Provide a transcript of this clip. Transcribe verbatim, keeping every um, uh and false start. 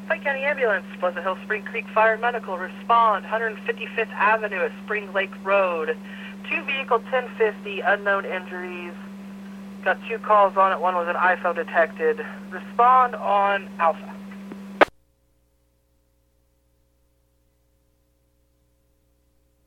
Pike County Ambulance, Pleasant Hill Spring Creek Fire Medical, respond, one fifty-fifth Avenue at Spring Lake Road. Two vehicle ten fifty, unknown injuries. Got two calls on it, one was an iPhone detected. Respond on Alpha.